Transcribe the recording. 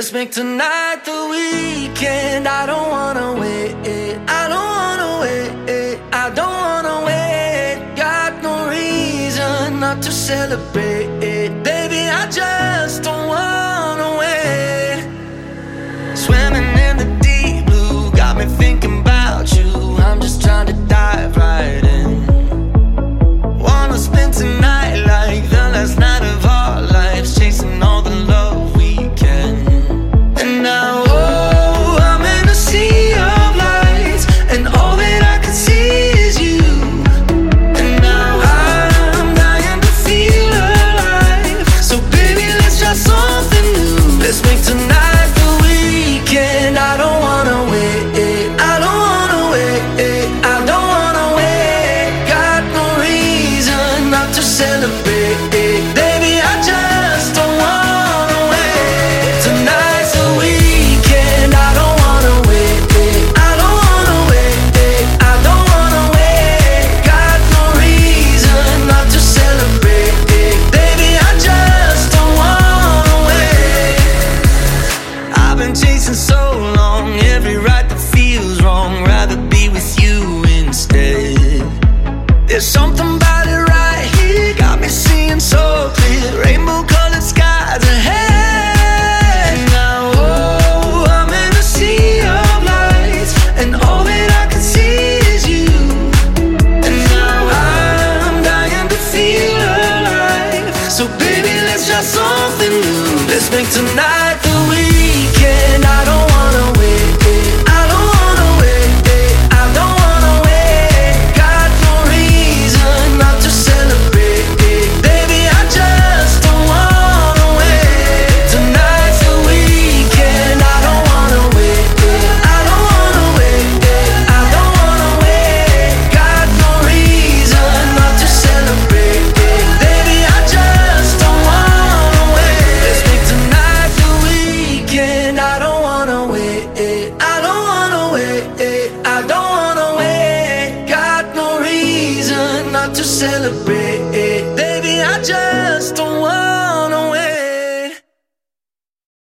Let's make tonight the weekend. I don't wanna wait. I don't wanna wait. I don't wanna wait. Got no reason not to celebrate. Baby, I just don't wanna wait. Swimming in the deep blue got me thinking about you. I'm just trying to dive right in. Wanna spend tonight like the last night of our lives, chasing all the love we can. And now, oh, I'm in a sea of lights, and all that I can see is you. And now I'm dying to feel alive. So baby, let's try something new. Let's make tonight the weekend. I don't wanna wait. I don't wanna wait. I don't wanna wait. Got no reason not to celebrate. Baby, I just don't wanna wait. Tonight's the weekend. I don't wanna wait. I don't wanna wait. I don't wanna wait. Got no reason not to celebrate. Baby, I just don't wanna wait. I've been chasing so long, every right that feels wrong. Rather be with you instead. There's something about it right here, got me seeing so clear. Rainbow colored skies ahead. Now, oh, I'm in a sea of lights, and all that I can see is you. And now I'm dying to feel alive. So baby, let's try something new. Let's make tonight the weekend. I don't wanna wait. I don't wanna wait. I don't wanna wait. Got no reason not to celebrate. Baby, I just don't wanna wait. Tonight's the weekend. I don't wanna wait. I don't wanna wait. I don't wanna wait. Got no reason not to celebrate. Baby, I just don't wanna wait. Let's make tonight the weekend. I don't wanna wait. I don't wanna wait. I don't wanna wait. Got no reason not to celebrate. Baby, I just don't wanna